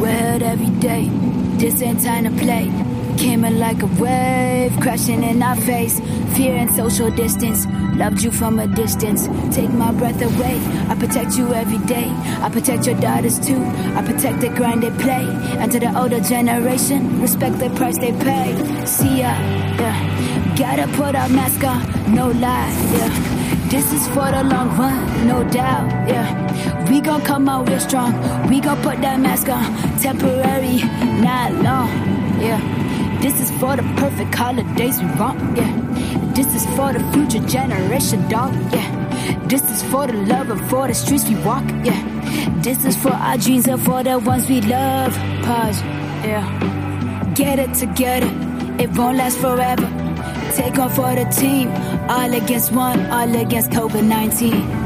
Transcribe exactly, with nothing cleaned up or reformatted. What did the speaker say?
we're hurt every day. This ain't time to play. Came in like a wave, crashing in our face. Fear and social distance, loved you from a distance. Take my breath away, I protect you every day. I protect your daughters too, I protect the grind they play. And to the older generation, respect the price they pay. See ya, yeah. Gotta put our mask on, no lie, yeah. This is for the long run, no doubt, yeah. We gon' come out real strong, we gon' put that mask on. Temporary, not long, yeah. This is for the perfect holidays we want, yeah. This is for the future generation, dog, yeah. This is for the love and for the streets we walk, yeah. This is for our dreams and for the ones we love. Pause, yeah. Get it together, it won't last forever. Take on for the team, all against one, all against COVID nineteen.